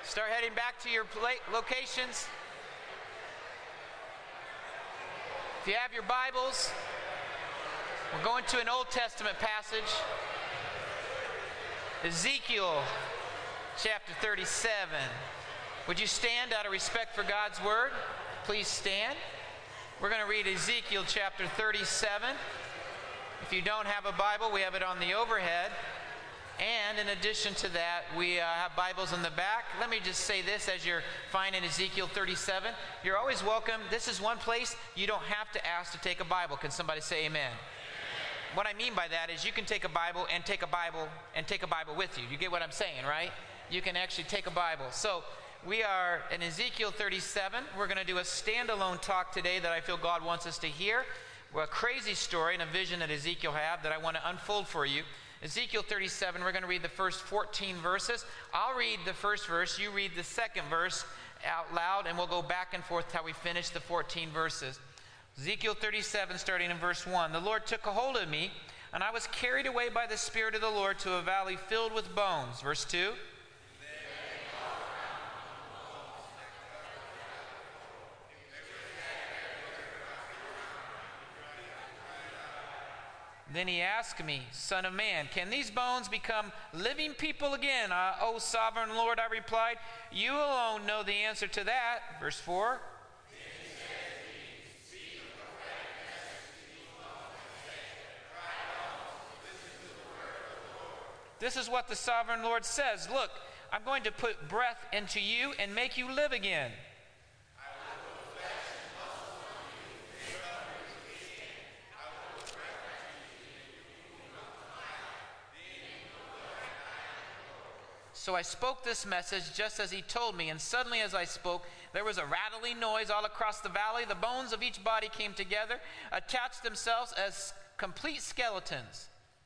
Start heading back to your locations. If you have your Bibles, we're going to an Old Testament passage. Ezekiel chapter 37. Would you stand out of respect for God's word? Please stand. We're going to read Ezekiel chapter 37. If you don't have a Bible, we have it on the overhead. And in addition to that, we have Bibles in the back. Let me just say this as you're finding Ezekiel 37. You're always welcome. This is one place you don't have to ask to take a Bible. Can somebody say amen? What I mean by that is you can take a Bible and take a Bible and take a Bible with you. You get what I'm saying, right? You can actually take a Bible. So we are in Ezekiel 37. We're going to do a standalone talk today that I feel God wants us to hear. Well, a crazy story and a vision that Ezekiel had that I want to unfold for you. Ezekiel 37, we're going to read the first 14 verses. I'll read the first verse, you read the second verse out loud, and we'll go back and forth till we finish the 14 verses. Ezekiel 37, starting in verse 1. The Lord took a hold of me, and I was carried away by the Spirit of the Lord to a valley filled with bones. Verse 2. Then he asked me, Son of man, can these bones become living people again? O sovereign Lord, I replied, you alone know the answer to that. Verse 4. This is what the sovereign Lord says. Look, I'm going to put breath into you and make you live again. So I spoke this message just as he told me, and suddenly as I spoke, there was a rattling noise all across the valley. The bones of each body came together, attached themselves as complete skeletons.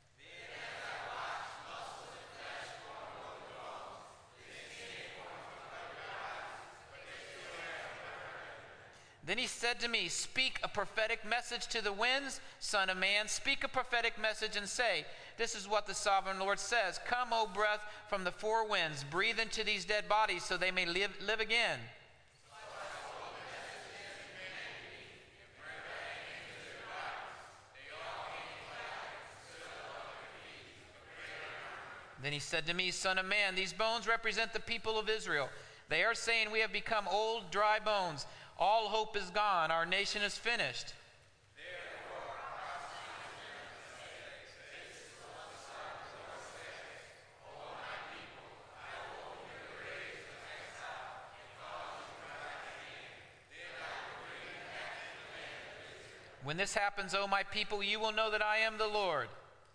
Then he said to me, speak a prophetic message to the winds, Son of man. Speak a prophetic message and say, this is what the sovereign Lord says. Come, O breath from the four winds. Breathe into these dead bodies so they may live again. Then he said to me, Son of man, these bones represent the people of Israel. They are saying, we have become old, dry bones. All hope is gone. Our nation is finished. When this happens, O my people, you will know that I am the Lord.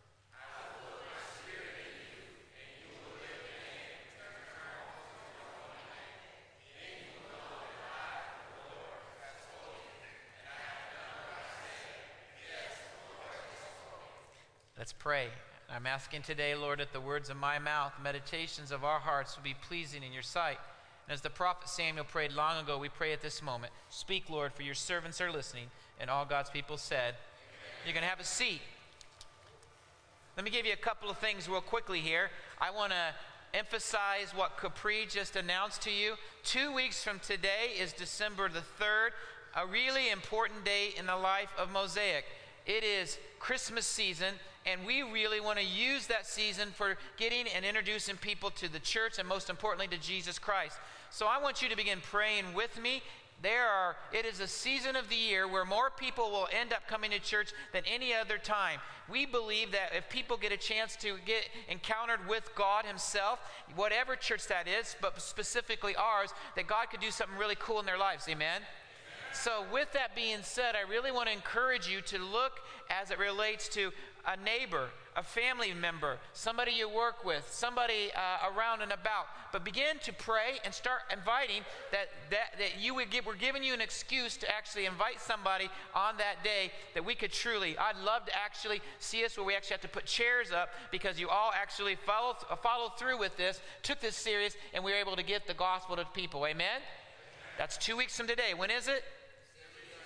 Let's pray. I'm asking today, Lord, that the words of my mouth, meditations of our hearts will be pleasing in your sight. And as the prophet Samuel prayed long ago, we pray at this moment. Speak, Lord, for your servants are listening. And all God's people said, amen. You're going to have a seat. Let me give you a couple of things real quickly here. I want to emphasize what Capri just announced to you. 2 weeks from today is December the 3rd, a really important day in the life of Mosaic. It is Christmas season, and we really want to use that season for getting and introducing people to the church and most importantly to Jesus Christ. So I want you to begin praying with me. It is a season of the year where more people will end up coming to church than any other time. We believe that if people get a chance to get encountered with God himself, whatever church that is, but specifically ours, that God could do something really cool in their lives. Amen? So with that being said, I really want to encourage you to look as it relates to a neighbor, a family member, somebody you work with, somebody around and about. But begin to pray and start inviting that we're giving you an excuse to actually invite somebody on that day that we could truly, I'd love to actually see us where we actually have to put chairs up because you all actually followed through with this, took this serious, and we were able to get the gospel to people. Amen? That's 2 weeks from today. When is it?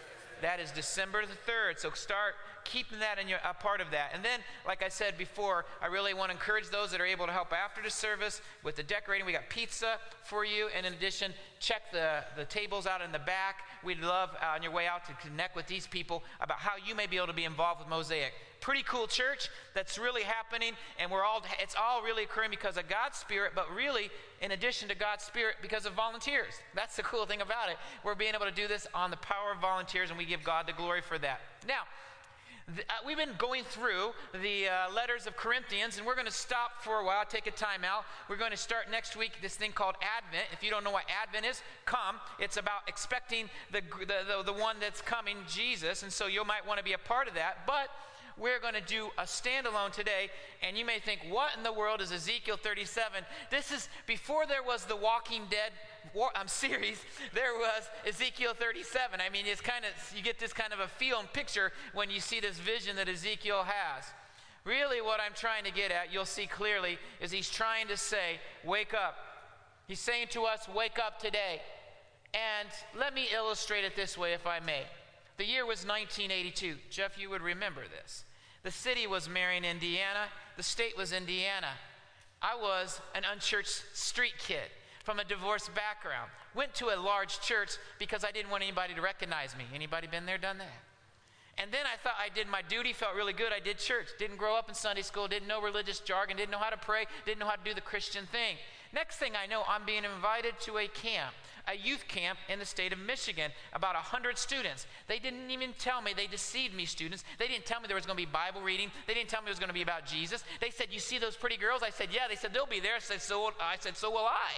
That is December the 3rd. So start keeping that in a part of that. And then, like I said before, I really want to encourage those that are able to help after the service with the decorating. We got pizza for you. And in addition, check the tables out in the back. We'd love on your way out to connect with these people about how you may be able to be involved with Mosaic. Pretty cool church that's really happening, and it's all really occurring because of God's Spirit, but really, in addition to God's Spirit, because of volunteers. That's the cool thing about it. We're being able to do this on the power of volunteers, and we give God the glory for that. Now, we've been going through the letters of Corinthians, and we're going to stop for a while, take a time out. We're going to start next week this thing called Advent. If you don't know what Advent is, come. It's about expecting the one that's coming, Jesus, and so you might want to be a part of that. But we're going to do a standalone today, and you may think, what in the world is Ezekiel 37? This is before there was the Walking Dead series. There was Ezekiel 37. I mean, it's kind of, you get this kind of a feel and picture when you see this vision that Ezekiel has. Really, what I'm trying to get at, you'll see clearly, is he's trying to say, wake up. He's saying to us, wake up today. And let me illustrate it this way, if I may. The year was 1982. Jeff, you would remember this. The city was Marion, Indiana. The state was Indiana. I was an unchurched street kid from a divorced background. Went to a large church because I didn't want anybody to recognize me. Anybody been there, done that? And then I thought I did my duty, felt really good. I did church. Didn't grow up in Sunday school, didn't know religious jargon, didn't know how to pray, didn't know how to do the Christian thing. Next thing I know, I'm being invited to a camp, a youth camp in the state of Michigan, about 100 students. They didn't even tell me, they deceived me, students. They didn't tell me there was going to be Bible reading. They didn't tell me it was going to be about Jesus. They said, you see those pretty girls? I said, yeah. They said, they'll be there. I said, so will I.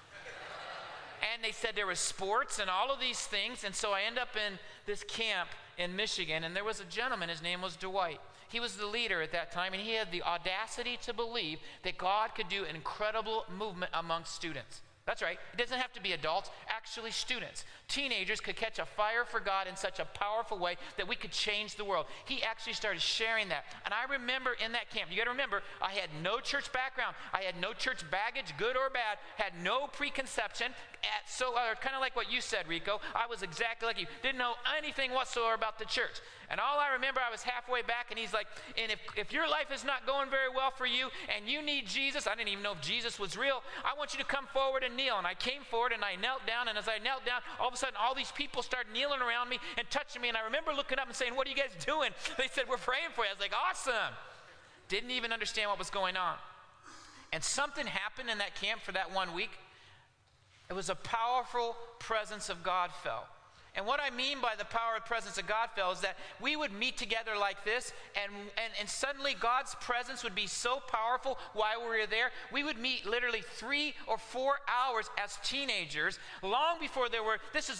And they said there was sports and all of these things. And so I end up in this camp in Michigan, and there was a gentleman, his name was Dwight. He was the leader at that time, and he had the audacity to believe that God could do an incredible movement among students. That's right. It doesn't have to be adults, actually students. Teenagers could catch a fire for God in such a powerful way that we could change the world. He actually started sharing that. And I remember in that camp, you got to remember, I had no church background. I had no church baggage, good or bad, had no preconception. Kind of like what you said, Rico. I was exactly like you. Didn't know anything whatsoever about the church. And all I remember, I was halfway back, and he's like, and if your life is not going very well for you, and you need Jesus, I didn't even know if Jesus was real, I want you to come forward and kneel. And I came forward, and I knelt down, and as I knelt down, all of a sudden, all these people started kneeling around me and touching me, and I remember looking up and saying, what are you guys doing? They said, we're praying for you. I was like, awesome. Didn't even understand what was going on. And something happened in that camp for that 1 week. It was a powerful presence of God fell. And what I mean by the power and presence of God fell is that we would meet together like this, and suddenly God's presence would be so powerful while we were there. We would meet literally 3 or 4 hours as teenagers, long before there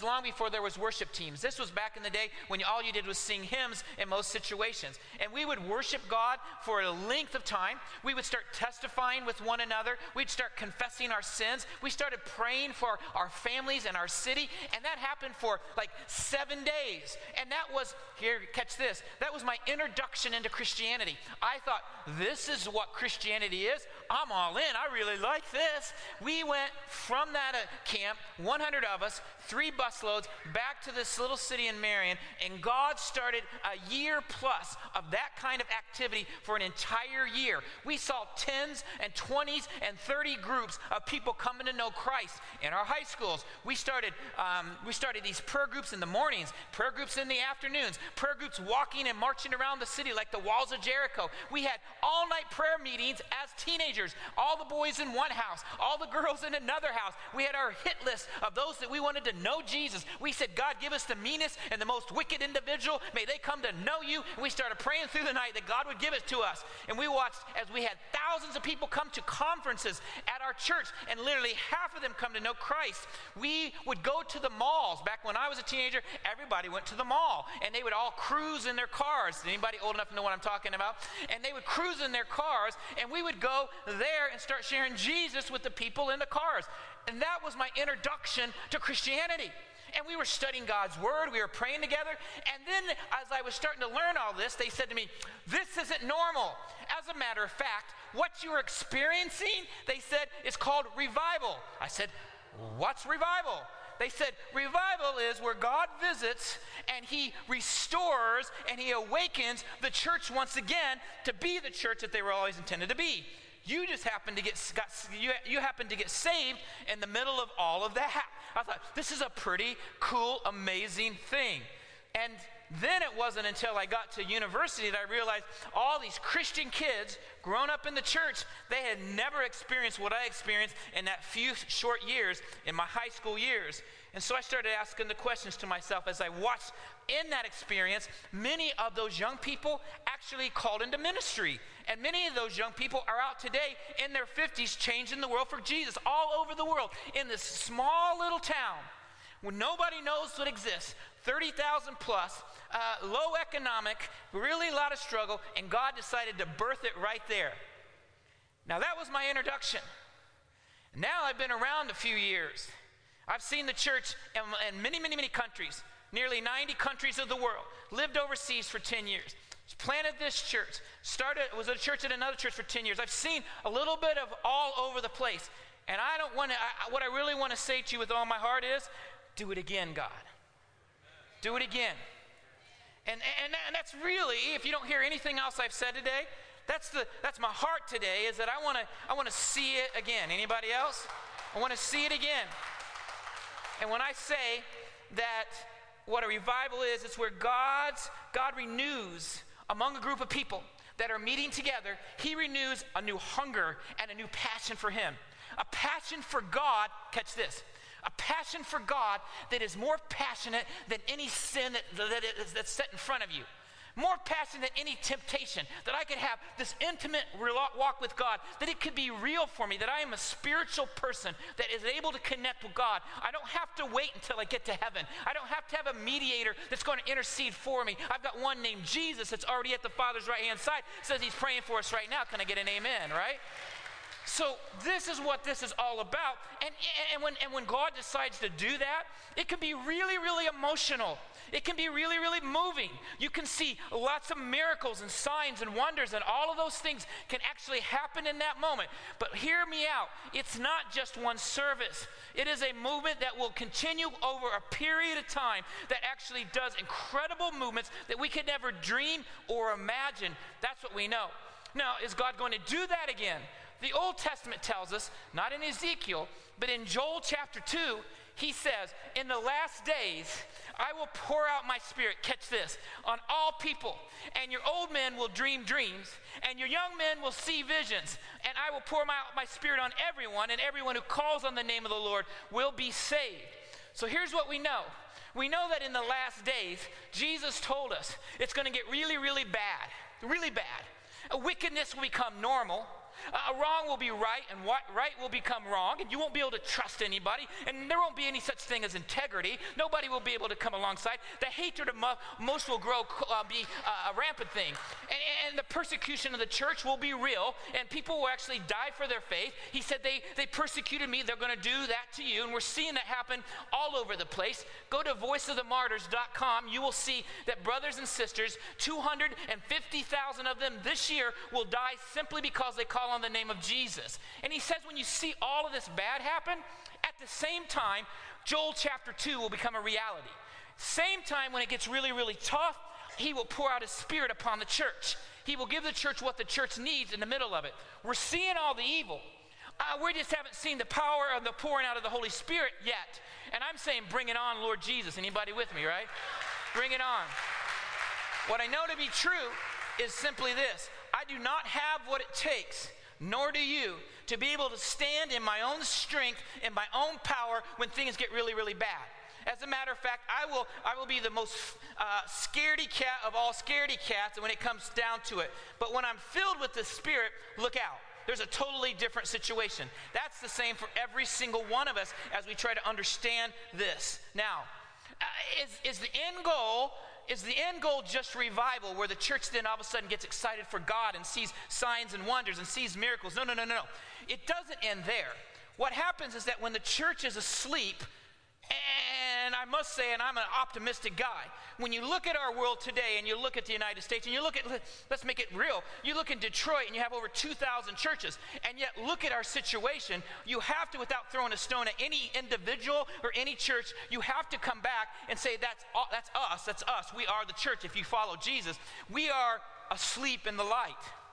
was worship teams. This was back in the day when all you did was sing hymns in most situations. And we would worship God for a length of time. We would start testifying with one another. We'd start confessing our sins. We started praying for our families and our city, and that happened for like 7 days. And that was, here, catch this, that was my introduction into Christianity. I thought, this is what Christianity is. I'm all in. I really like this. We went from that camp, 100 of us, 3 busloads, back to this little city in Marion, and God started a year plus of that kind of activity for an entire year. We saw 10s and 20s and 30 groups of people coming to know Christ in our high schools. We started these prayer groups in the mornings, prayer groups in the afternoons, prayer groups walking and marching around the city like the walls of Jericho. We had all-night prayer meetings as teenagers, all the boys in one house, all the girls in another house. We had our hit list of those that we wanted to know Jesus. We said, God, give us the meanest and the most wicked individual. May they come to know you. And we started praying through the night that God would give it to us. And we watched as we had thousands of people come to conferences at our church, and literally half of them come to know Christ. We would go to the malls. Back when I was a teenager, everybody went to the mall, and they would all cruise in their cars. Anybody old enough to know what I'm talking about? And they would cruise in their cars, and we would go there and start sharing Jesus with the people in the cars. And that was my introduction to Christianity. And we were studying God's word. We were praying together. And then as I was starting to learn all this, they said to me, this isn't normal. As a matter of fact, what you're experiencing, they said, is called revival. I said, what's revival? They said revival is where God visits and he restores and he awakens the church once again to be the church that they were always intended to be. You just happened to get saved in the middle of all of that. I thought, this is a pretty cool, amazing thing. And then it wasn't until I got to university that I realized all these Christian kids grown up in the church, they had never experienced what I experienced in that few short years in my high school years. And so I started asking the questions to myself as I watched in that experience. Many of those young people actually called into ministry. And many of those young people are out today in their 50s changing the world for Jesus all over the world in this small little town where nobody knows what exists. 30,000 plus, low economic, really a lot of struggle, and God decided to birth it right there. Now that was my introduction. Now I've been around a few years. I've seen the church in many, many, many countries, nearly 90 countries of the world, lived overseas for 10 years, planted this church, was a church at another church for 10 years. I've seen a little bit of all over the place. And I don't want to, what I really want to say to you with all my heart is, do it again, God. Do it again. And that's really, if you don't hear anything else I've said today, that's my heart today, is that I want to see it again. Anybody else? I want to see it again. And when I say that what a revival is, it's where God renews among a group of people that are meeting together. He renews a new hunger and a new passion for him. A passion for God, catch this, a passion for God that is more passionate than any sin that's set in front of you. More passionate than any temptation, that I could have this intimate walk with God, that it could be real for me, that I am a spiritual person that is able to connect with God. I don't have to wait until I get to heaven. I don't have to have a mediator that's going to intercede for me. I've got one named Jesus that's already at the Father's right-hand side, says he's praying for us right now. Can I get an amen, right? So this is what this is all about. And when God decides to do that, it can be really, really emotional. It can be really, really moving. You can see lots of miracles and signs and wonders, and all of those things can actually happen in that moment. But hear me out. It's not just one service. It is a movement that will continue over a period of time that actually does incredible movements that we could never dream or imagine. That's what we know. Now, is God going to do that again? The Old Testament tells us, not in Ezekiel, but in Joel chapter 2, he says, in the last days, I will pour out my spirit, catch this, on all people, and your old men will dream dreams, and your young men will see visions, and I will pour out my spirit on everyone, and everyone who calls on the name of the Lord will be saved. So here's what we know. We know that in the last days, Jesus told us it's going to get really, really bad, really bad. Wickedness will become normal. Wrong will be right, and right will become wrong, and you won't be able to trust anybody, and there won't be any such thing as integrity. Nobody will be able to come alongside. The hatred of most will be a rampant thing, and the persecution of the church will be real, and people will actually die for their faith. He said, they persecuted me, they're going to do that to you, and we're seeing that happen all over the place. Go to voiceofthemartyrs.com. You will see that brothers and sisters, 250,000 of them this year will die simply because they call on the name of Jesus. And he says when you see all of this bad happen, at the same time, Joel chapter 2 will become a reality. Same time when it gets really, really tough, he will pour out his spirit upon the church. He will give the church what the church needs in the middle of it. We're seeing all the evil. We just haven't seen the power of the pouring out of the Holy Spirit yet. And I'm saying bring it on, Lord Jesus. Anybody with me, right? Bring it on. What I know to be true is simply this. I do not have what it takes, nor do you, to be able to stand in my own strength, in my own power when things get really, really bad. As a matter of fact, I will be the most scaredy cat of all scaredy cats when it comes down to it. But when I'm filled with the Spirit, look out. There's a totally different situation. That's the same for every single one of us as we try to understand this. Now, is the end goal just revival, where the church then all of a sudden gets excited for God and sees signs and wonders and sees miracles? No. It doesn't end there. What happens is that when the church is asleep, and I must say, and I'm an optimistic guy, when you look at our world today and you look at the United States and you look at, let's make it real, you look in Detroit and you have over 2,000 churches, and yet look at our situation, you have to, without throwing a stone at any individual or any church, you have to come back and say, that's us, we are the church. If you follow Jesus, we are asleep in the light.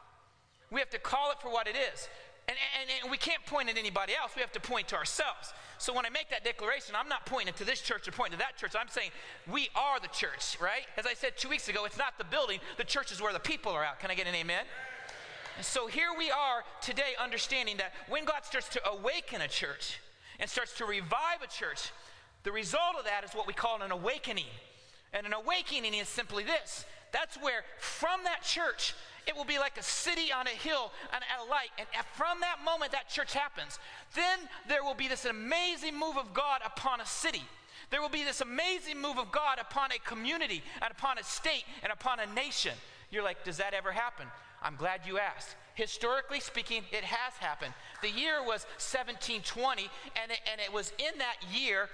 We have to call it for what it is. And we can't point at anybody else. We have to point to ourselves. So when I make that declaration, I'm not pointing to this church or pointing to that church. I'm saying we are the church, right? As I said 2 weeks ago, it's not the building. The church is where the people are at. Can I get an amen? And so here we are today, understanding that when God starts to awaken a church and starts to revive a church, the result of that is what we call an awakening. And an awakening is simply this. That's where from that church, it will be like a city on a hill and at a light. And from that moment that church happens, then there will be this amazing move of God upon a city. There will be this amazing move of God upon a community and upon a state and upon a nation. You're like, does that ever happen? I'm glad you asked. Historically speaking, it has happened. The year was 1720, and it was in that year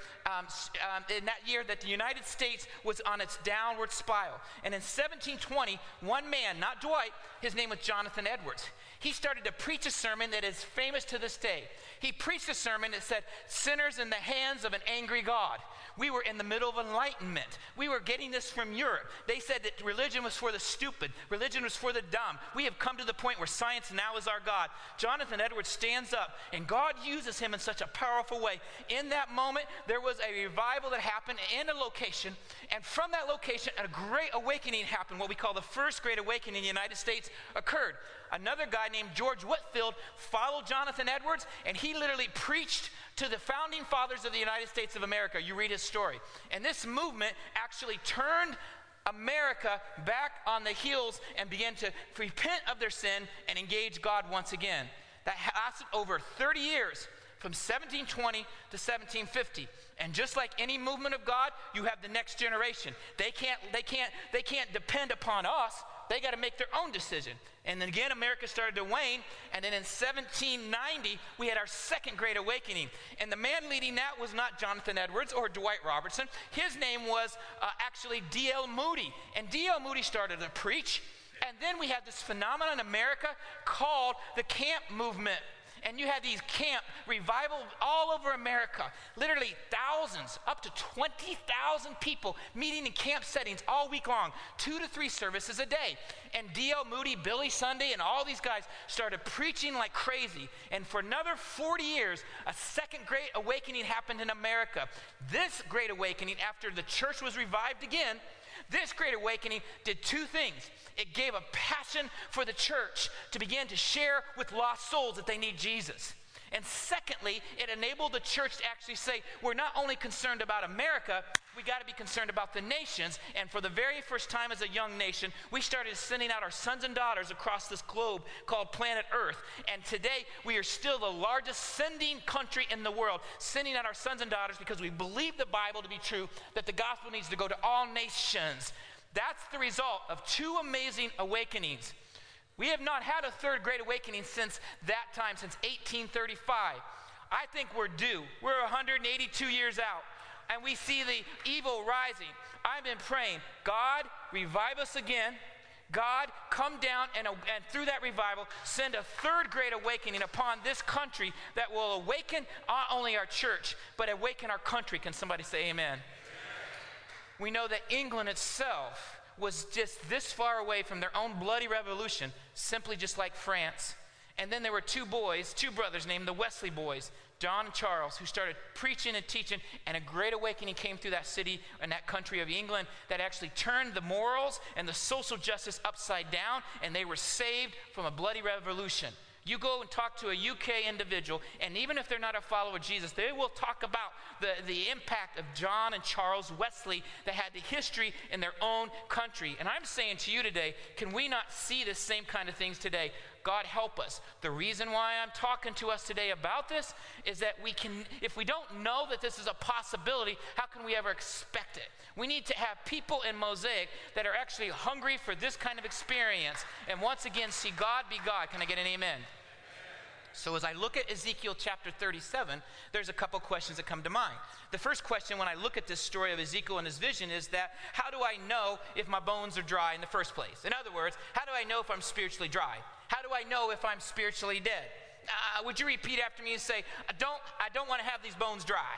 that the United States was on its downward spiral. And in 1720, one man, not Dwight, his name was Jonathan Edwards. He started to preach a sermon that is famous to this day. He preached a sermon that said, "Sinners in the hands of an angry God." We were in the middle of enlightenment. We were getting this from Europe. They said that religion was for the stupid. Religion was for the dumb. We have come to the point where science now is our God. Jonathan Edwards stands up, and God uses him in such a powerful way. In that moment, there was a revival that happened in a location, and from that location, a great awakening happened. What we call the first great awakening in the United States occurred. Another guy named George Whitefield followed Jonathan Edwards, and he literally preached to the founding fathers of the United States of America. You read his story. And this movement actually turned America back on the heels and began to repent of their sin and engage God once again. That lasted over 30 years, from 1720 to 1750. And just like any movement of God, you have the next generation. They can't depend upon us. They got to make their own decision. And then again, America started to wane. And then in 1790, we had our second great awakening. And the man leading that was not Jonathan Edwards or Dwight Robertson. His name was actually D.L. Moody. And D.L. Moody started to preach. And then we had this phenomenon in America called the camp movement. And you had these camp revival all over America. Literally thousands, up to 20,000 people meeting in camp settings all week long, 2 to 3 services a day. And D.L. Moody, Billy Sunday, and all these guys started preaching like crazy. And for another 40 years, a second great awakening happened in America. This great awakening, after the church was revived again, this great awakening did 2 things. It gave a passion for the church to begin to share with lost souls that they need Jesus. And secondly, it enabled the church to actually say, we're not only concerned about America, we got to be concerned about the nations. And for the very first time as a young nation, we started sending out our sons and daughters across this globe called planet Earth. And today, we are still the largest sending country in the world, sending out our sons and daughters because we believe the Bible to be true, that the gospel needs to go to all nations. That's the result of 2 amazing awakenings. We have not had a third great awakening since that time, since 1835. I think we're due. We're 182 years out, and we see the evil rising. I've been praying, God, revive us again. God, come down and through that revival, send a third great awakening upon this country that will awaken not only our church, but awaken our country. Can somebody say amen? We know that England itself was just this far away from their own bloody revolution, simply just like France. And then there were 2 brothers named the Wesley boys, John and Charles, who started preaching and teaching, and a great awakening came through that city and that country of England that actually turned the morals and the social justice upside down, and they were saved from a bloody revolution. You go and talk to a UK individual, and even if they're not a follower of Jesus, they will talk about the impact of John and Charles Wesley that had the history in their own country. And I'm saying to you today, can we not see the same kind of things today? God help us. The reason why I'm talking to us today about this is that if we don't know that this is a possibility, how can we ever expect it? We need to have people in Mosaic that are actually hungry for this kind of experience and once again see God be God. Can I get an amen? So as I look at Ezekiel chapter 37, there's a couple questions that come to mind. The first question when I look at this story of Ezekiel and his vision is that, how do I know if my bones are dry in the first place? In other words, how do I know if I'm spiritually dry? How do I know if I'm spiritually dead? Would you repeat after me and say, I don't want to have these bones dry?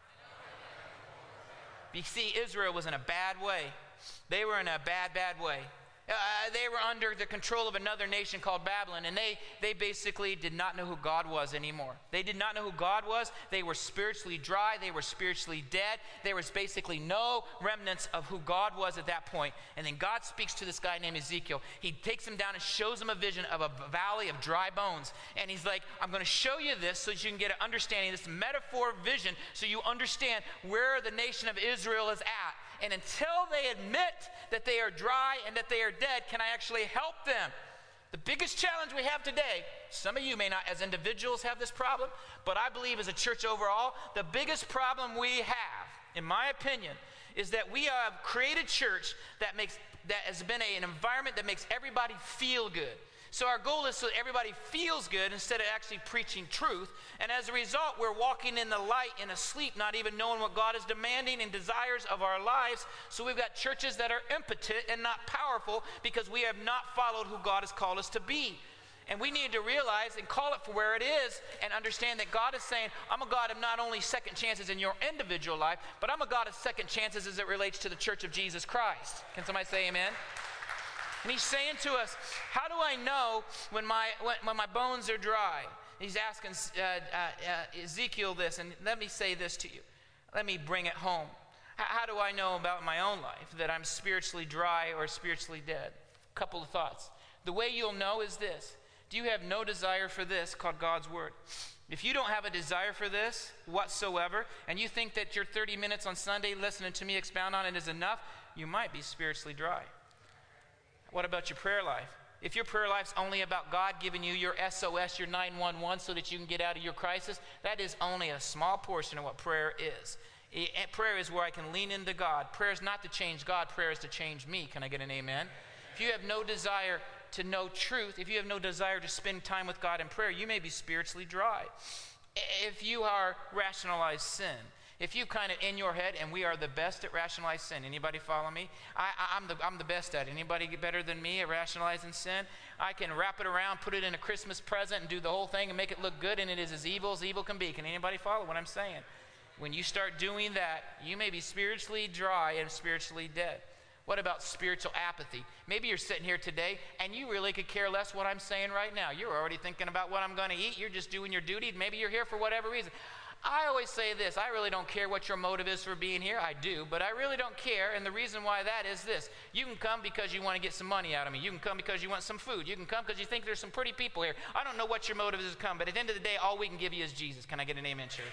You see, Israel was in a bad way. They were in a bad way. They were under the control of another nation called Babylon, and they basically did not know who God was anymore. They did not know who God was. They were spiritually dry. They were spiritually dead. There was basically no remnants of who God was at that point. And then God speaks to this guy named Ezekiel. He takes him down and shows him a vision of a valley of dry bones. And he's like, I'm going to show you this so that you can get an understanding, this metaphor vision, so you understand where the nation of Israel is at. And until they admit that they are dry and that they are dead, can I actually help them? The biggest challenge we have today, some of you may not as individuals have this problem, but I believe as a church overall, the biggest problem we have, in my opinion, is that we have created church that has been an environment that makes everybody feel good. So our goal is so that everybody feels good instead of actually preaching truth. And as a result, we're walking in the light and asleep, not even knowing what God is demanding and desires of our lives. So we've got churches that are impotent and not powerful because we have not followed who God has called us to be. And we need to realize and call it for where it is and understand that God is saying, I'm a God of not only second chances in your individual life, but I'm a God of second chances as it relates to the church of Jesus Christ. Can somebody say amen? And he's saying to us, how do I know when my bones are dry? He's asking Ezekiel this, and let me say this to you. Let me bring it home. How do I know about my own life that I'm spiritually dry or spiritually dead? A couple of thoughts. The way you'll know is this. Do you have no desire for this called God's Word? If you don't have a desire for this whatsoever, and you think that your 30 minutes on Sunday listening to me expound on it is enough, you might be spiritually dry. What about your prayer life? If your prayer life's only about God giving you your SOS, your 911, so that you can get out of your crisis, that is only a small portion of what prayer is. Prayer is where I can lean into God. Prayer is not to change God. Prayer is to change me. Can I get an amen? If you have no desire to know truth, if you have no desire to spend time with God in prayer, you may be spiritually dry. If you are rationalized sin, if you kind of in your head, and we are the best at rationalized sin. Anybody follow me? I'm the best at it. Anybody get better than me at rationalizing sin? I can wrap it around, put it in a Christmas present, and do the whole thing and make it look good, and it is as evil can be. Can anybody follow what I'm saying? When you start doing that, you may be spiritually dry and spiritually dead. What about spiritual apathy? Maybe you're sitting here today, and you really could care less what I'm saying right now. You're already thinking about what I'm going to eat. You're just doing your duty. Maybe you're here for whatever reason. I always say this, I really don't care what your motive is for being here. I do, but I really don't care, and the reason why that is this. You can come because you want to get some money out of me. You can come because you want some food. You can come because you think there's some pretty people here. I don't know what your motive is to come, but at the end of the day, all we can give you is Jesus. Can I get an amen, church?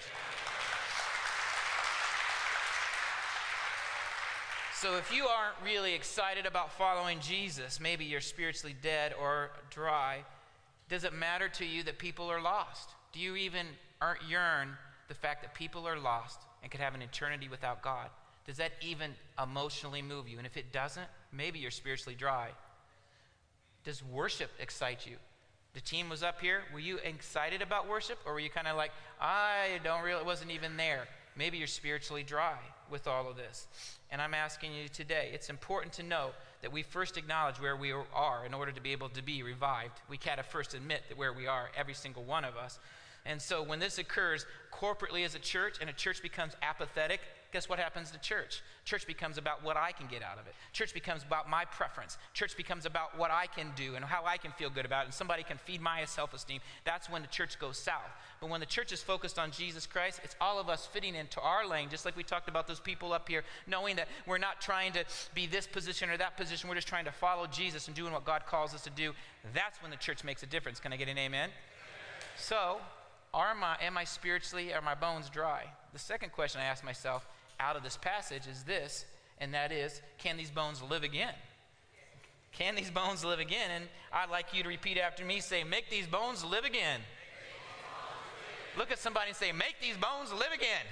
So if you aren't really excited about following Jesus, maybe you're spiritually dead or dry, does it matter to you that people are lost? Do you even yearn the fact that people are lost and could have an eternity without God? Does that even emotionally move you? And if it doesn't, maybe you're spiritually dry. Does worship excite you? The team was up here. Were you excited about worship, or were you kind of like, it wasn't even there? Maybe you're spiritually dry with all of this. And I'm asking you today, it's important to know that we first acknowledge where we are in order to be able to be revived. We gotta first admit that where we are, every single one of us. And so when this occurs corporately as a church, and a church becomes apathetic, guess what happens to church? Church becomes about what I can get out of it. Church becomes about my preference. Church becomes about what I can do and how I can feel good about it, and somebody can feed my self-esteem. That's when the church goes south. But when the church is focused on Jesus Christ, it's all of us fitting into our lane, just like we talked about those people up here, knowing that we're not trying to be this position or that position. We're just trying to follow Jesus and doing what God calls us to do. That's when the church makes a difference. Can I get an amen? So, am I spiritually, are my bones dry? The second question I ask myself out of this passage is this, and that is, can these bones live again? Can these bones live again? And I'd like you to repeat after me, say, make these bones live again. Look at somebody and say, make these bones live again.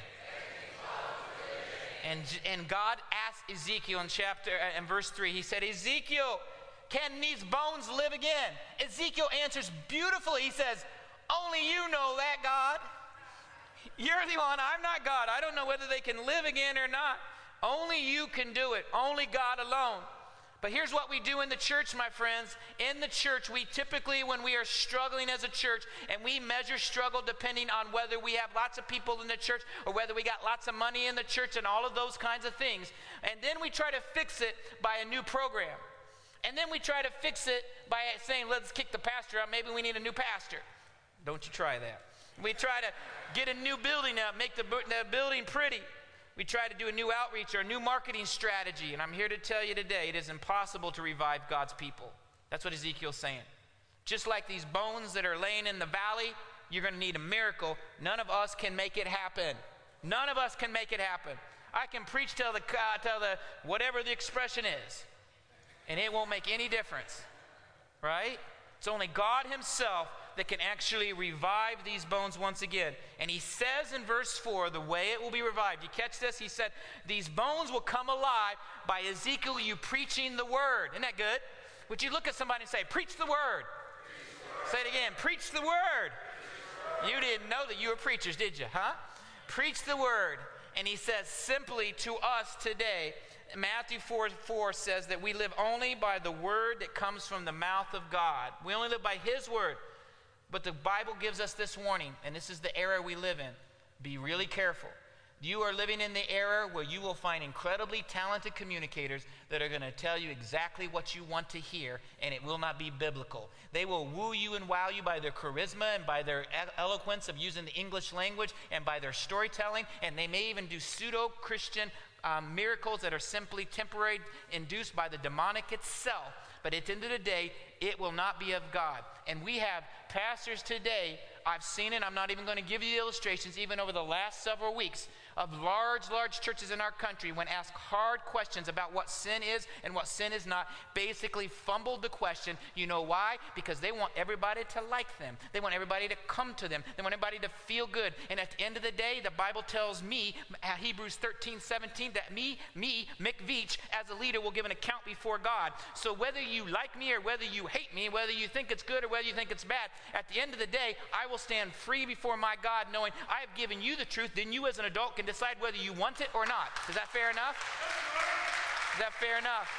And God asked Ezekiel in verse 3, he said, Ezekiel, can these bones live again? Ezekiel answers beautifully. He says, Only you know that, God. You're the one. I'm not God. I don't know whether they can live again or not. Only you can do it. Only God alone. But here's what we do in the church, my friends. In the church, we typically, when we are struggling as a church, and we measure struggle depending on whether we have lots of people in the church or whether we got lots of money in the church and all of those kinds of things. And then we try to fix it by a new program. And then we try to fix it by saying, let's kick the pastor out. Maybe we need a new pastor. Don't you try that. We try to get a new building up, make the building pretty. We try to do a new outreach or a new marketing strategy. And I'm here to tell you today, it is impossible to revive God's people. That's what Ezekiel's saying. Just like these bones that are laying in the valley, you're going to need a miracle. None of us can make it happen. None of us can make it happen. I can preach till the whatever the expression is, and it won't make any difference, right? It's only God himself that can actually revive these bones once again. And he says in verse 4, the way it will be revived. You catch this? He said, these bones will come alive by Ezekiel, you preaching the word. Isn't that good? Would you look at somebody and say, preach the word? Say it again, preach the word. You didn't know that you were preachers, did you? Huh? Preach the word. And he says simply to us today, Matthew 4:4 says that we live only by the word that comes from the mouth of God. We only live by his word. But the Bible gives us this warning, and this is the era we live in. Be really careful. You are living in the era where you will find incredibly talented communicators that are going to tell you exactly what you want to hear, and it will not be biblical. They will woo you and wow you by their charisma and by their eloquence of using the English language and by their storytelling, and they may even do pseudo-Christian miracles that are simply temporary, induced by the demonic itself. But at the end of the day, it will not be of God. And we have pastors today, I've seen it, I'm not even going to give you the illustrations, even over the last several weeks, of large churches in our country, when asked hard questions about what sin is and what sin is not, basically fumbled the question. You know why? Because they want everybody to like them. They want everybody to come to them. They want everybody to feel good. And at the end of the day, the Bible tells me, Hebrews 13:17, that me, Mick Veach, as a leader, will give an account before God. So whether you like me or whether you hate me, whether you think it's good or whether you think it's bad, at the end of the day, I will stand free before my God, knowing I have given you the truth. Then you as an adult can decide whether you want it or not. Is that fair enough? Is that fair enough?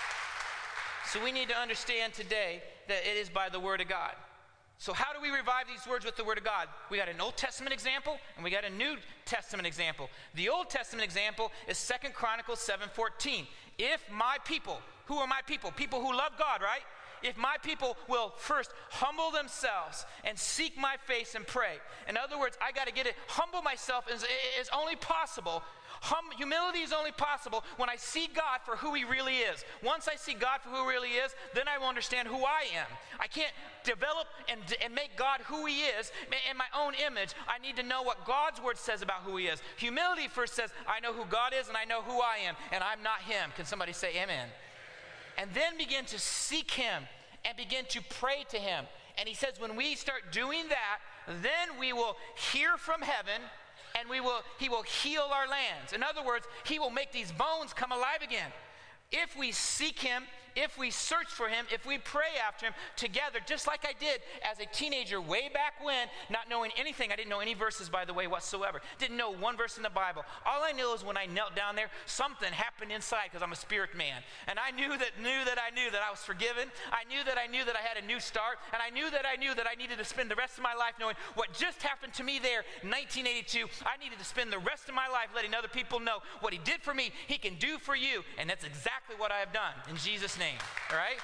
So we need to understand today that it is by the word of God. So how do we revive these words with the word of God? We got an Old Testament example and we got a New Testament example. The Old Testament example is 2 Chronicles 7:14. If my people, who are my people? People who love God, right? If my people will first humble themselves and seek my face and pray. In other words, I got to get it. Humble myself is only possible. Humility is only possible when I see God for who he really is. Once I see God for who he really is, then I will understand who I am. I can't develop and make God who he is in my own image. I need to know what God's word says about who he is. Humility first says, I know who God is and I know who I am, and I'm not him. Can somebody say amen? And then begin to seek him and begin to pray to him. And he says when we start doing that, then we will hear from heaven and he will heal our lands. In other words, he will make these bones come alive again. If we seek him, if we search for him, if we pray after him together, just like I did as a teenager way back when, not knowing anything. I didn't know any verses, by the way, whatsoever. Didn't know one verse in the Bible. All I knew is when I knelt down there, something happened inside because I'm a spirit man. And I knew that I was forgiven. I knew that I had a new start. And I knew that I needed to spend the rest of my life knowing what just happened to me there in 1982. I needed to spend the rest of my life letting other people know what he did for me, he can do for you. And that's exactly what I have done in Jesus' name. All right?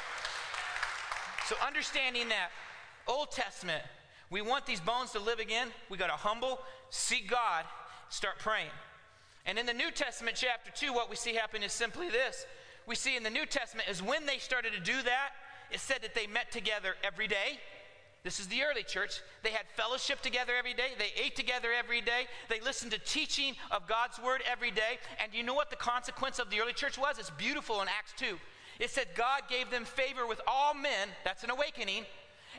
So understanding that, Old Testament, we want these bones to live again. We got to humble, seek God, start praying. And in the New Testament, chapter 2, what we see happen is simply this. We see in the New Testament is when they started to do that, it said that they met together every day. This is the early church. They had fellowship together every day. They ate together every day. They listened to teaching of God's word every day. And you know what the consequence of the early church was? It's beautiful in Acts 2. It said God gave them favor with all men. That's an awakening.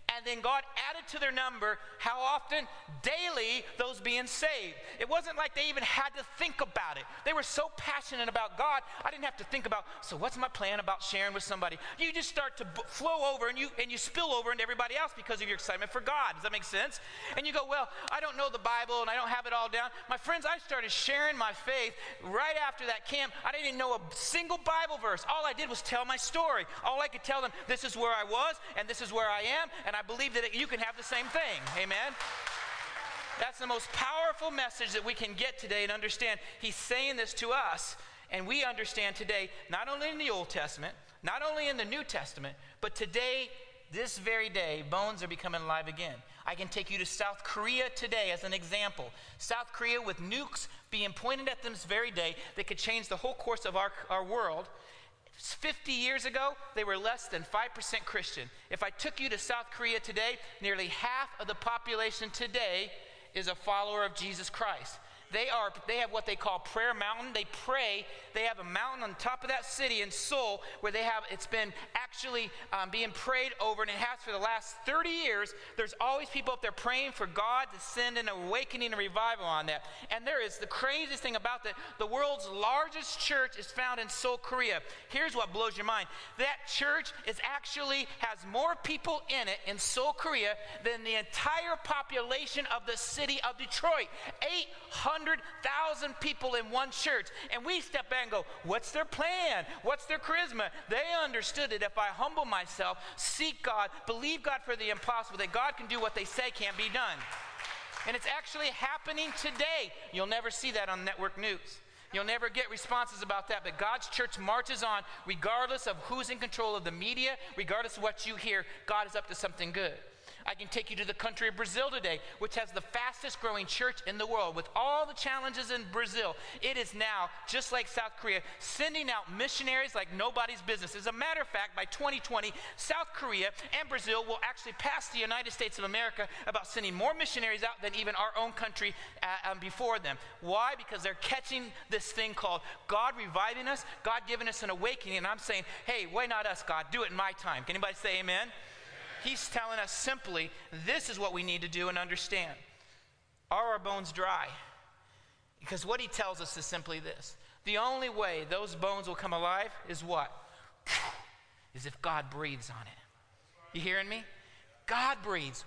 And then God added to their number, how often? Daily, those being saved. It wasn't like they even had to think about it. They were so passionate about God, I didn't have to think about, so what's my plan about sharing with somebody? You just start to flow over and you spill over into everybody else because of your excitement for God. Does that make sense? And you go, well, I don't know the Bible and I don't have it all down. My friends, I started sharing my faith right after that camp. I didn't even know a single Bible verse. All I did was tell my story. All I could tell them, this is where I was and this is where I am, and I believe that you can have the same thing. Amen? That's the most powerful message that we can get today and understand. He's saying this to us, and we understand today, not only in the Old Testament, not only in the New Testament, but today, this very day, bones are becoming alive again. I can take you to South Korea today as an example. South Korea with nukes being pointed at them this very day that could change the whole course of our world. 50 years ago, they were less than 5% Christian. If I took you to South Korea today, nearly half of the population today is a follower of Jesus Christ. They have what they call Prayer Mountain. They pray. They have a mountain on top of that city in Seoul where it's been actually being prayed over, and it has for the last 30 years. There's always people up there praying for God to send an awakening and revival on that. And there is the craziest thing about that. The world's largest church is found in Seoul, Korea. Here's what blows your mind. That church has more people in it in Seoul, Korea than the entire population of the city of Detroit. 800,000 people in one church. And we step back and go, what's their plan? What's their charisma? They understood that if I humble myself, seek God, believe God for the impossible, that God can do what they say can't be done. And it's actually happening today. You'll never see that on network news. You'll never get responses about that. But God's church marches on regardless of who's in control of the media, regardless of what you hear. God is up to something good. I can take you to the country of Brazil today, which has the fastest growing church in the world. With all the challenges in Brazil, it is now, just like South Korea, sending out missionaries like nobody's business. As a matter of fact, by 2020, South Korea and Brazil will actually pass the United States of America about sending more missionaries out than even our own country before them. Why? Because they're catching this thing called God reviving us, God giving us an awakening. And I'm saying, hey, why not us, God? Do it in my time. Can anybody say amen? He's telling us simply, this is what we need to do and understand. Are our bones dry? Because what he tells us is simply this. The only way those bones will come alive is what? Is if God breathes on it. You hearing me? God breathes.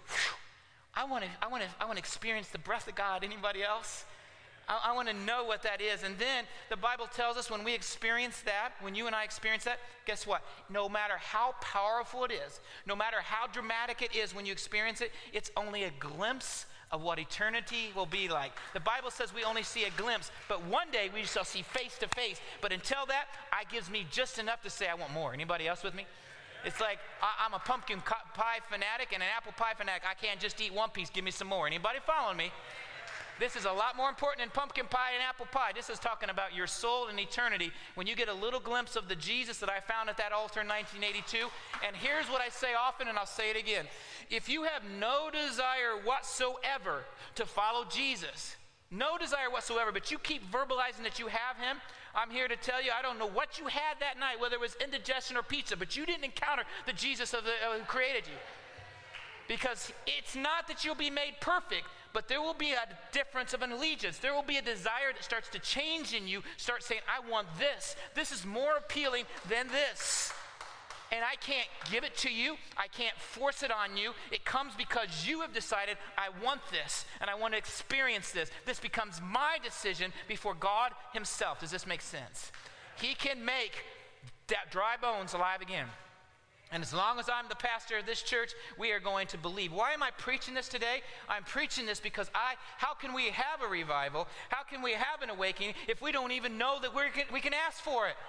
I want to experience the breath of God. Anybody else? I want to know what that is. And then the Bible tells us when we experience that, when you and I experience that, guess what? No matter how powerful it is, no matter how dramatic it is when you experience it, it's only a glimpse of what eternity will be like. The Bible says we only see a glimpse, but one day we shall see face to face. But until that, it gives me just enough to say I want more. Anybody else with me? It's like I'm a pumpkin pie fanatic and an apple pie fanatic. I can't just eat one piece. Give me some more. Anybody following me? This is a lot more important than pumpkin pie and apple pie. This is talking about your soul and eternity. When you get a little glimpse of the Jesus that I found at that altar in 1982. And here's what I say often, and I'll say it again. If you have no desire whatsoever to follow Jesus, no desire whatsoever, but you keep verbalizing that you have him, I'm here to tell you, I don't know what you had that night, whether it was indigestion or pizza, but you didn't encounter the Jesus who created you. Because it's not that you'll be made perfect, but there will be a difference of an allegiance. There will be a desire that starts to change in you. Start saying, I want this. This is more appealing than this. And I can't give it to you. I can't force it on you. It comes because you have decided, I want this, and I want to experience this. This becomes my decision before God himself. Does this make sense? He can make that dry bones alive again. And as long as I'm the pastor of this church, we are going to believe. Why am I preaching this today? I'm preaching this because how can we have a revival? How can we have an awakening if we don't even know that we can ask for it?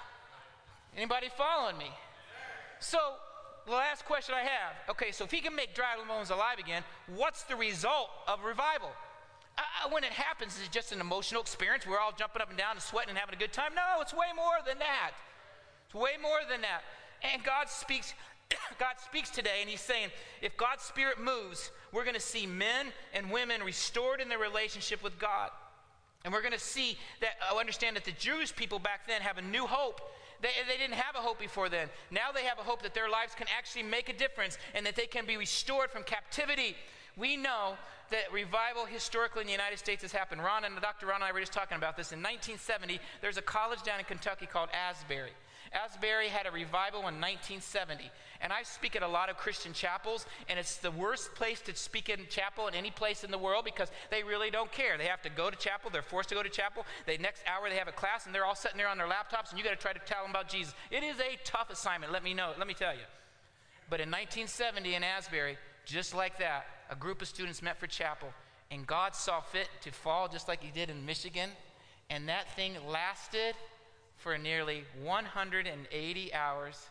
Anybody following me? So the last question I have, okay, so if he can make dry bones alive again, what's the result of revival? When it happens, it's just an emotional experience. We're all jumping up and down and sweating and having a good time. No, it's way more than that. It's way more than that. And God speaks today, and he's saying, if God's Spirit moves, we're going to see men and women restored in their relationship with God. And we're going to see that, understand that the Jewish people back then have a new hope. They didn't have a hope before then. Now they have a hope that their lives can actually make a difference and that they can be restored from captivity. We know that revival historically in the United States has happened. Dr. Ron and I were just talking about this. In 1970, there's a college down in Kentucky called Asbury. Asbury had a revival in 1970. And I speak at a lot of Christian chapels, and it's the worst place to speak in chapel in any place in the world because they really don't care. They have to go to chapel. They're forced to go to chapel. The next hour they have a class, and they're all sitting there on their laptops, and you got to try to tell them about Jesus. It is a tough assignment, let me tell you. But in 1970 in Asbury, just like that, a group of students met for chapel, and God saw fit to fall just like he did in Michigan, and that thing lasted for nearly 180 hours,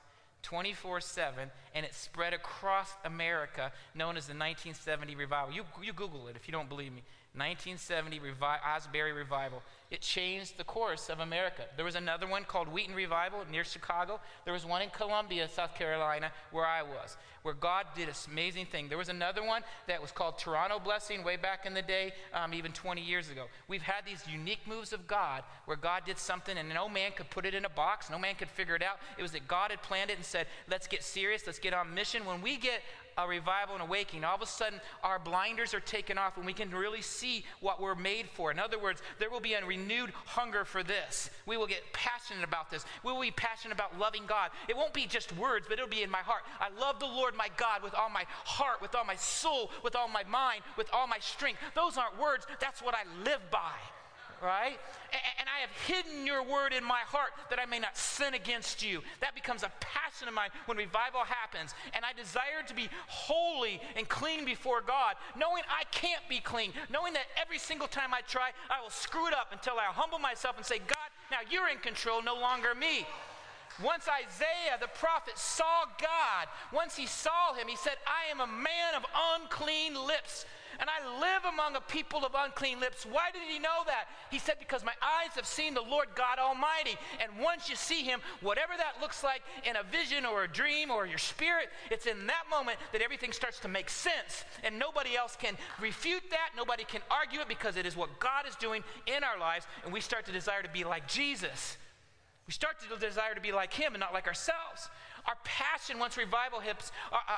24/7, and it spread across America, known as the 1970 revival. You Google it if you don't believe me. 1970 Asbury revival. It changed the course of America. There was another one called Wheaton Revival near Chicago. There was one in Columbia, South Carolina, where I was, where God did this amazing thing. There was another one that was called Toronto Blessing way back in the day, even 20 years ago. We've had these unique moves of God where God did something and no man could put it in a box. No man could figure it out. It was that God had planned it and said, let's get serious. Let's get on mission. When we get a revival and awakening, all of a sudden our blinders are taken off and we can really see what we're made for. In other words, there will be a renewed hunger for this. We will get passionate about this. We will be passionate about loving God. It won't be just words, but it'll be in my heart. I love the Lord my God with all my heart, with all my soul, with all my mind, with all my strength. Those aren't words. That's what I live by. Right? And I have hidden your word in my heart that I may not sin against you. That becomes a passion of mine when revival happens. And I desire to be holy and clean before God, knowing I can't be clean, knowing that every single time I try, I will screw it up until I humble myself and say, God, now you're in control, no longer me. Once Isaiah, the prophet, saw God, once he saw him, he said, I am a man of unclean lips, and I live among a people of unclean lips. Why did he know that? He said, because my eyes have seen the Lord God Almighty. And once you see him, whatever that looks like in a vision or a dream or your spirit, it's in that moment that everything starts to make sense. And nobody else can refute that. Nobody can argue it because it is what God is doing in our lives. And we start to desire to be like Jesus. We start to desire to be like him and not like ourselves. Our passion, once revival hits,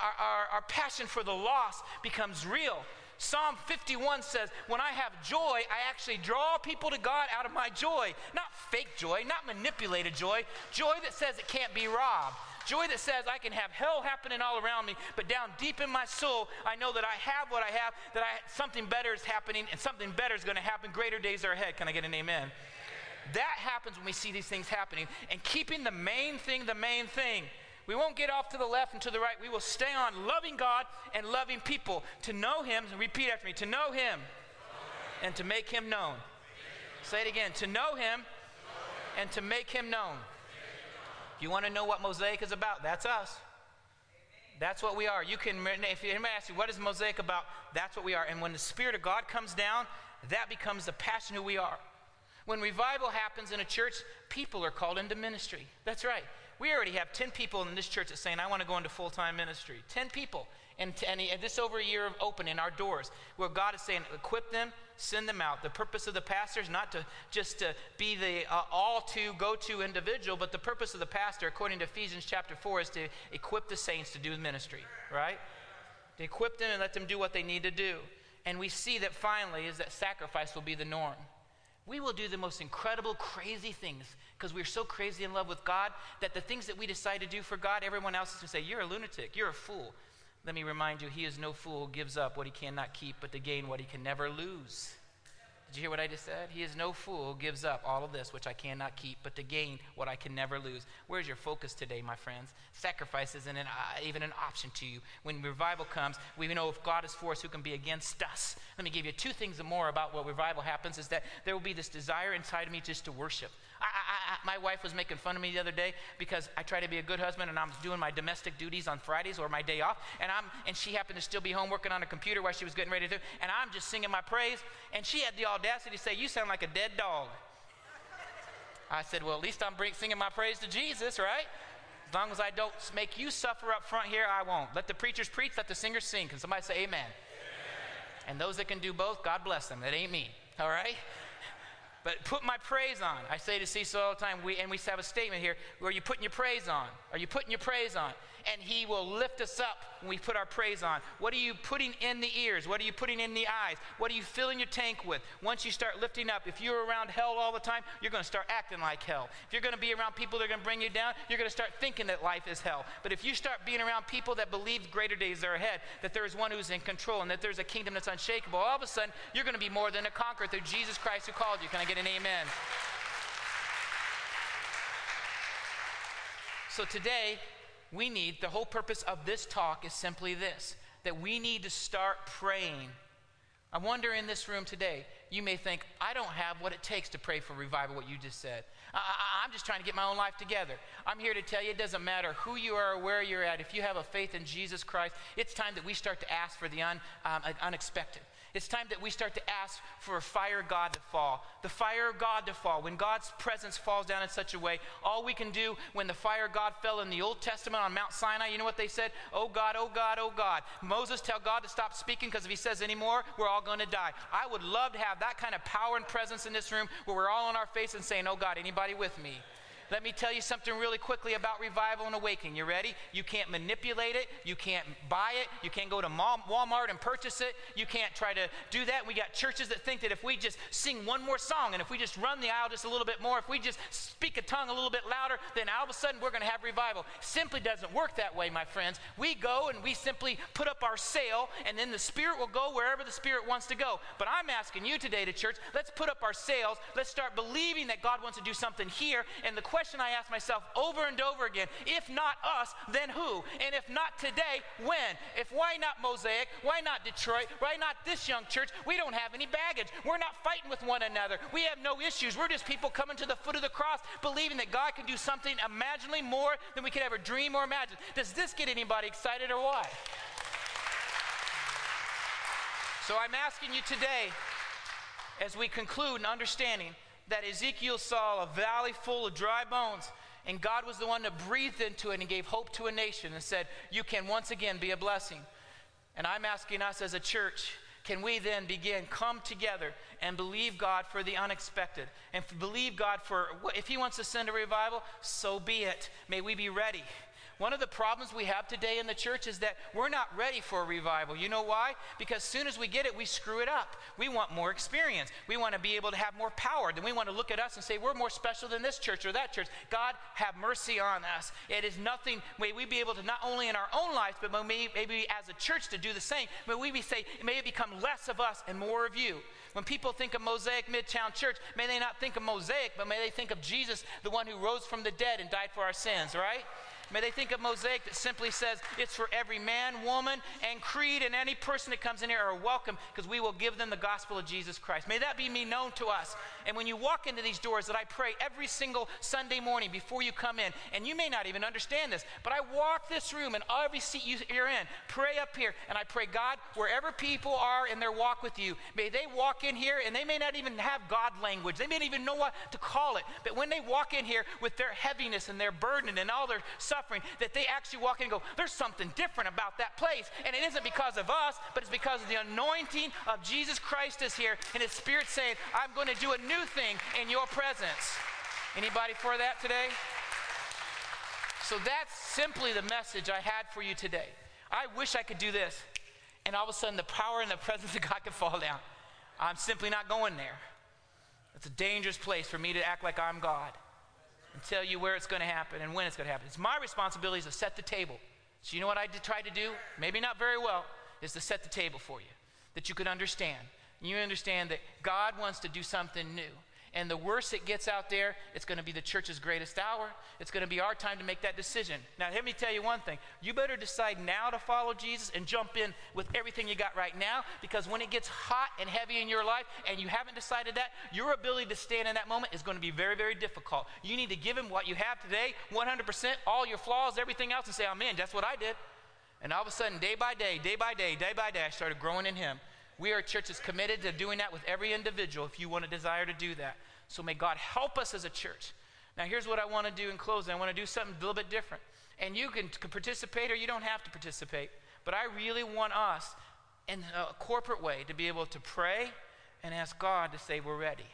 our passion for the lost becomes real. Psalm 51 says, when I have joy, I actually draw people to God out of my joy. Not fake joy, not manipulated joy. Joy that says it can't be robbed. Joy that says I can have hell happening all around me, but down deep in my soul, I know that I have what I have, that something better is happening, and something better is going to happen. Greater days are ahead. Can I get an amen? That happens when we see these things happening. And keeping the main thing, the main thing. We won't get off to the left and to the right. We will stay on loving God and loving people. To know him, and repeat after me, to know him and to make him known. Say it again, to know him and to make him known. If you want to know what Mosaic is about, that's us. That's what we are. You can, if anybody asks you, what is Mosaic about? That's what we are. And when the Spirit of God comes down, that becomes the passion who we are. When revival happens in a church, people are called into ministry. That's right. We already have 10 people in this church that's saying, I want to go into full-time ministry. 10 people. And this over a year of opening our doors, where God is saying, equip them, send them out. The purpose of the pastor is not to just to be the go-to individual, but the purpose of the pastor, according to Ephesians chapter 4, is to equip the saints to do ministry, right? To equip them and let them do what they need to do. And we see that finally is that sacrifice will be the norm. We will do the most incredible, crazy things because we're so crazy in love with God that the things that we decide to do for God, everyone else is going to say, you're a lunatic, you're a fool. Let me remind you, he is no fool who gives up what he cannot keep, but to gain what he can never lose. Did you hear what I just said? He is no fool who gives up all of this, which I cannot keep, but to gain what I can never lose. Where's your focus today, my friends? Sacrifice isn't even an option to you. When revival comes, we know if God is for us, who can be against us? Let me give you 2 things more about what revival happens, is that there will be this desire inside of me just to worship. My wife was making fun of me the other day because I try to be a good husband and I'm doing my domestic duties on Fridays or my day off, and she happened to still be home working on a computer while she was getting ready to do, and I'm just singing my praise, and she had the audacity to say, you sound like a dead dog. I said, well, at least I'm singing my praise to Jesus, right? As long as I don't make you suffer up front here, I won't. Let the preachers preach, let the singers sing. Can somebody say amen? And those that can do both, God bless them. That ain't me, all right? but put my praise on. I say to Cecil all the time, we have a statement here, where you putting your praise on? Are you putting your praise on? And he will lift us up when we put our praise on. What are you putting in the ears? What are you putting in the eyes? What are you filling your tank with? Once you start lifting up, if you're around hell all the time, you're going to start acting like hell. If you're going to be around people that are going to bring you down, you're going to start thinking that life is hell. But if you start being around people that believe greater days are ahead, that there is one who's in control, and that there's a kingdom that's unshakable, all of a sudden, you're going to be more than a conqueror through Jesus Christ who called you. Can I get an amen? So today, the whole purpose of this talk is simply this, that we need to start praying. I wonder in this room today, you may think, I don't have what it takes to pray for revival, what you just said. I'm just trying to get my own life together. I'm here to tell you, it doesn't matter who you are or where you're at. If you have a faith in Jesus Christ, it's time that we start to ask for the unexpected. It's time that we start to ask for a fire of God to fall. The fire of God to fall. When God's presence falls down in such a way, all we can do when the fire of God fell in the Old Testament on Mount Sinai, you know what they said? Oh God, oh God, oh God. Moses, tell God to stop speaking, because if he says anymore, we're all going to die. I would love to have that kind of power and presence in this room where we're all on our face and saying, oh God, anybody with me? Let me tell you something really quickly about revival and awakening. You ready? You can't manipulate it. You can't buy it. You can't go to Walmart and purchase it. You can't try to do that. We got churches that think that if we just sing one more song, and if we just run the aisle just a little bit more, if we just speak a tongue a little bit louder, then all of a sudden we're going to have revival. Simply doesn't work that way, my friends. We go and we simply put up our sail, and then the Spirit will go wherever the Spirit wants to go. But I'm asking you today to church, let's put up our sails. Let's start believing that God wants to do something here. And the question I ask myself over and over again, if not us, then who? And if not today, when? Why not Mosaic? Why not Detroit? Why not this young church? We don't have any baggage. We're not fighting with one another. We have no issues. We're just people coming to the foot of the cross, believing that God can do something imaginably more than we could ever dream or imagine. Does this get anybody excited or what? So I'm asking you today, as we conclude in understanding that Ezekiel saw a valley full of dry bones, and God was the one that breathed into it and gave hope to a nation and said, you can once again be a blessing. And I'm asking us as a church, can we then come together and believe God for the unexpected, and believe God for, if he wants to send a revival, so be it. May we be ready. One of the problems we have today in the church is that we're not ready for a revival. You know why? Because as soon as we get it, we screw it up. We want more experience. We want to be able to have more power. Then we want to look at us and say, we're more special than this church or that church. God, have mercy on us. It is nothing. May we be able to, not only in our own lives, but maybe as a church to do the same. May it become less of us and more of you. When people think of Mosaic Midtown Church, may they not think of Mosaic, but may they think of Jesus, the one who rose from the dead and died for our sins, right? May they think of Mosaic that simply says it's for every man, woman, and creed, and any person that comes in here are welcome, because we will give them the gospel of Jesus Christ. May that be made known to us. And when you walk into these doors, that I pray every single Sunday morning before you come in, and you may not even understand this, but I walk this room, and every seat you're in, pray up here, and I pray, God, wherever people are in their walk with you, may they walk in here, and they may not even have God language. They may not even know what to call it, but when they walk in here with their heaviness and their burden and all their suffering, that they actually walk in and go, there's something different about that place. And it isn't because of us, but it's because of the anointing of Jesus Christ is here, and his Spirit saying, I'm going to do a new thing in your presence. Anybody for that today? So that's simply the message I had for you today. I wish I could do this, and all of a sudden the power and the presence of God could fall down. I'm simply not going there. It's a dangerous place for me to act like I'm God and tell you where it's going to happen and when it's going to happen. It's my responsibility to set the table. So you know what I try to do? Maybe not very well, is to set the table for you, that you can understand. You understand that God wants to do something new. And the worse it gets out there, it's going to be the church's greatest hour. It's going to be our time to make that decision. Now, let me tell you one thing. You better decide now to follow Jesus and jump in with everything you got right now, because when it gets hot and heavy in your life and you haven't decided that, your ability to stand in that moment is going to be very, very difficult. You need to give him what you have today, 100%, all your flaws, everything else, and say, amen, that's what I did. And all of a sudden, day by day, I started growing in him. We are a church that's committed to doing that with every individual if you want to desire to do that. So may God help us as a church. Now here's what I want to do in closing. I want to do something a little bit different. And you can participate or you don't have to participate. But I really want us in a corporate way to be able to pray and ask God to say we're ready.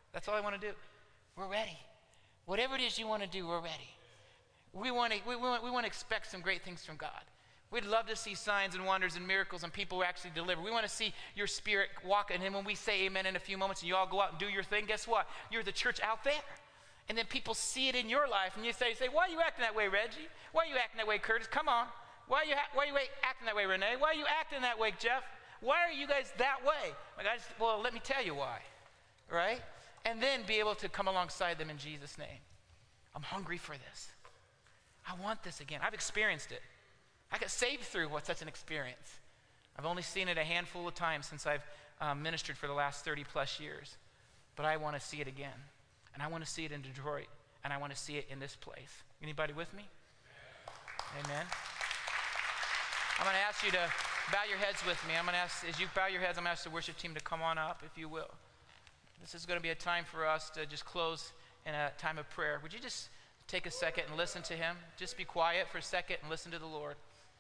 That's all I want to do. We're ready. Whatever it is you want to do, we're ready. We want to expect some great things from God. We'd love to see signs and wonders and miracles and people who actually deliver. We want to see your Spirit walk. And then when we say amen in a few moments and you all go out and do your thing, guess what? You're the church out there. And then people see it in your life and you say, why are you acting that way, Reggie? Why are you acting that way, Curtis? Come on. Why are you acting that way, Renee? Why are you acting that way, Jeff? Why are you guys that way? Well, let me tell you why, right? And then be able to come alongside them in Jesus' name. I'm hungry for this. I want this again. I've experienced it. I got saved through such an experience. I've only seen it a handful of times since I've ministered for the last 30 plus years. But I want to see it again. And I want to see it in Detroit. And I want to see it in this place. Anybody with me? Amen. I'm going to ask you to bow your heads with me. As you bow your heads, I'm going to ask the worship team to come on up, if you will. This is going to be a time for us to just close in a time of prayer. Would you just take a second and listen to him? Just be quiet for a second and listen to the Lord.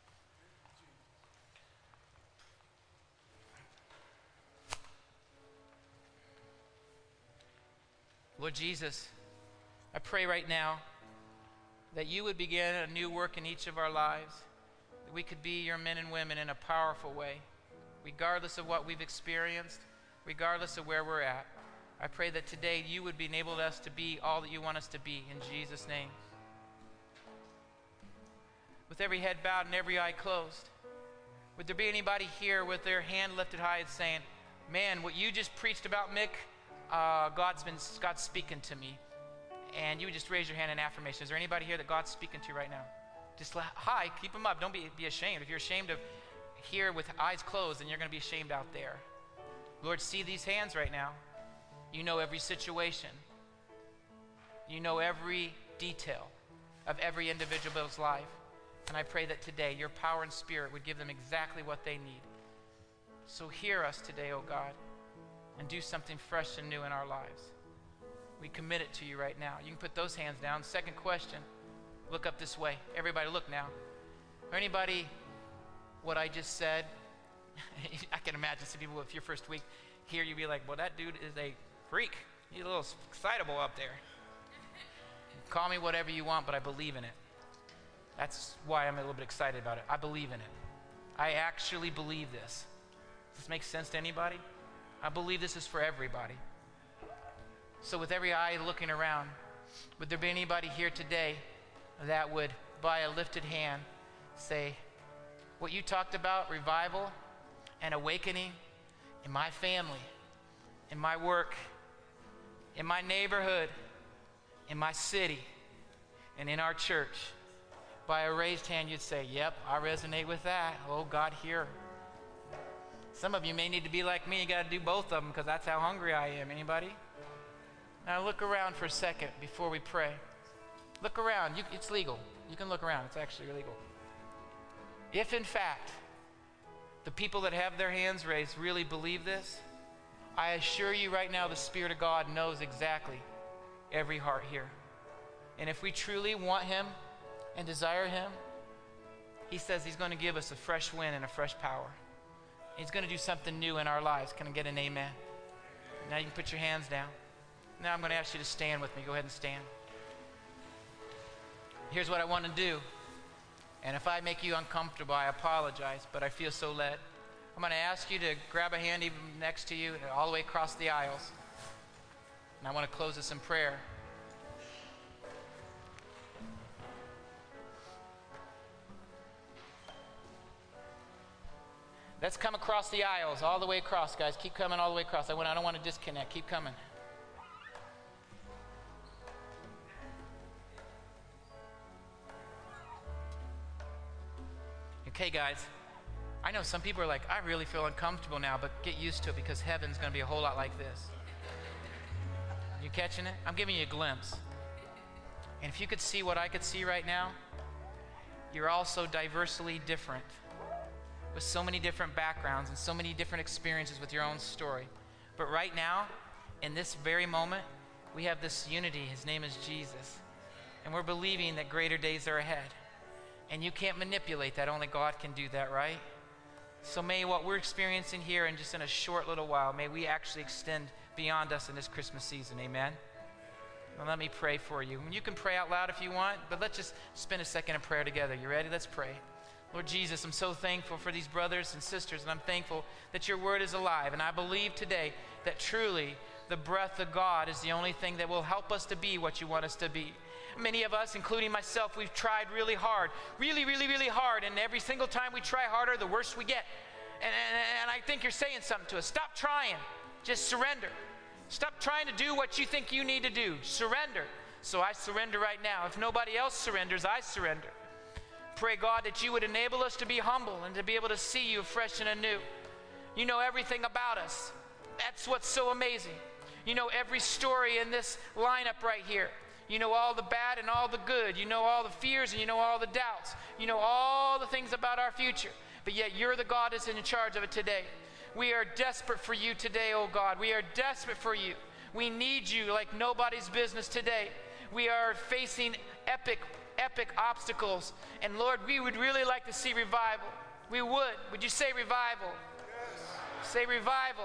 Lord Jesus, I pray right now that you would begin a new work in each of our lives, that we could be your men and women in a powerful way, regardless of what we've experienced, regardless of where we're at. I pray that today you would enable us to be all that you want us to be, in Jesus' name. With every head bowed and every eye closed, would there be anybody here with their hand lifted high and saying, man, what you just preached about, Mick, God's speaking to me. And you would just raise your hand in affirmation. Is there anybody here that God's speaking to right now? Just hi, keep them up. Don't be ashamed. If you're ashamed of here with eyes closed, then you're going to be ashamed out there. Lord, see these hands right now. You know every situation. You know every detail of every individual's life. And I pray that today your power and spirit would give them exactly what they need. So hear us today, oh God, and do something fresh and new in our lives. We commit it to you right now. You can put those hands down. Second question, look up this way. Everybody look now. Or anybody, what I just said, I can imagine some people, if your first week here, you'd be like, well, that dude is a freak. He's a little excitable up there. Call me whatever you want, but I believe in it. That's why I'm a little bit excited about it. I believe in it. I actually believe this. Does this make sense to anybody? I believe this is for everybody. So with every eye looking around, would there be anybody here today that would, by a lifted hand, say, what you talked about, revival and awakening in my family, in my work, in my neighborhood, in my city, and in our church, by a raised hand you'd say, yep, I resonate with that. Oh, God, here. Some of you may need to be like me. You got to do both of them because that's how hungry I am. Anybody? Now look around for a second before we pray. Look around. It's legal. You can look around. It's actually legal. If in fact the people that have their hands raised really believe this, I assure you right now the Spirit of God knows exactly every heart here. And if we truly want him and desire him, he says he's going to give us a fresh wind and a fresh power. He's going to do something new in our lives. Can I get an amen? Now you can put your hands down. Now I'm going to ask you to stand with me. Go ahead and stand. Here's what I want to do. And if I make you uncomfortable, I apologize, but I feel so led. I'm going to ask you to grab a hand even next to you all the way across the aisles. And I want to close this in prayer. Let's come across the aisles, all the way across, guys. Keep coming all the way across. I don't want to disconnect. Keep coming. Okay, guys. I know some people are like, I really feel uncomfortable now, but get used to it because heaven's going to be a whole lot like this. You catching it? I'm giving you a glimpse. And if you could see what I could see right now, you're all so diversely different, with so many different backgrounds and so many different experiences with your own story. But right now, in this very moment, we have this unity. His name is Jesus. And we're believing that greater days are ahead. And you can't manipulate that. Only God can do that, right? So may what we're experiencing here in just in a short little while, may we actually extend beyond us in this Christmas season. Amen. Well, let me pray for you. You can pray out loud if you want, but let's just spend a second in prayer together. You ready? Let's pray. Lord Jesus, I'm so thankful for these brothers and sisters, and I'm thankful that your word is alive. And I believe today that truly the breath of God is the only thing that will help us to be what you want us to be. Many of us, including myself, we've tried really hard, really hard, and every single time we try harder, the worse we get. And I think you're saying something to us. Stop trying. Just surrender. Stop trying to do what you think you need to do. Surrender. So I surrender right now. If nobody else surrenders, I surrender. Pray, God, that you would enable us to be humble and to be able to see you fresh and anew. You know everything about us. That's what's so amazing. You know every story in this lineup right here. You know all the bad and all the good. You know all the fears and you know all the doubts. You know all the things about our future. But yet you're the God that's in charge of it today. We are desperate for you today, oh God. We are desperate for you. We need you like nobody's business today. We are facing epic obstacles. And Lord, we would really like to see revival. We would. Would you say revival? Yes. Say revival.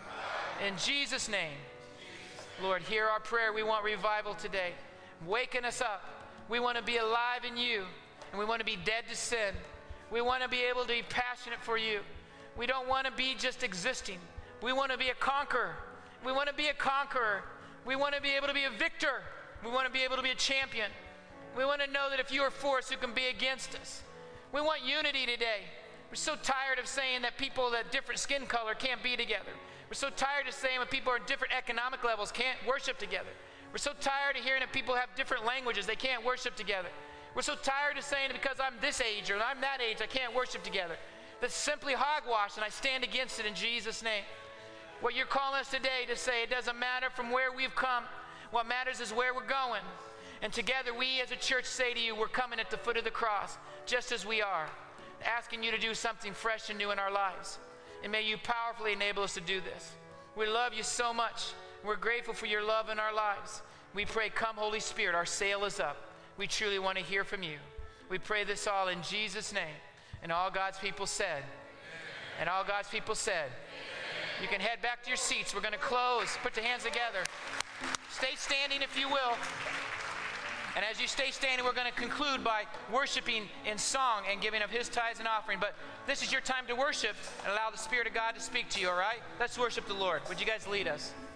In Jesus' name. Lord, hear our prayer. We want revival today. Waken us up. We want to be alive in you. And we want to be dead to sin. We want to be able to be passionate for you. We don't want to be just existing. We want to be a conqueror. We want to be a conqueror. We want to be able to be a victor. We want to be able to be a champion. We want to know that if you are for us, who can be against us? We want unity today. We're so tired of saying that people that different skin color can't be together. We're so tired of saying when people are in different economic levels can't worship together. We're so tired of hearing that people have different languages, they can't worship together. We're so tired of saying that because I'm this age or I'm that age, I can't worship together. That's simply hogwash, and I stand against it in Jesus' name. What you're calling us today to say, it doesn't matter from where we've come. What matters is where we're going. And together we as a church say to you, we're coming at the foot of the cross, just as we are, asking you to do something fresh and new in our lives. And may you powerfully enable us to do this. We love you so much. We're grateful for your love in our lives. We pray, come Holy Spirit, our sail is up. We truly want to hear from you. We pray this all in Jesus' name. And all God's people said. And all God's people said. You can head back to your seats. We're going to close. Put your hands together. Stay standing if you will. And as you stay standing, we're going to conclude by worshiping in song and giving of his tithes and offering. But this is your time to worship and allow the Spirit of God to speak to you, all right? Let's worship the Lord. Would you guys lead us?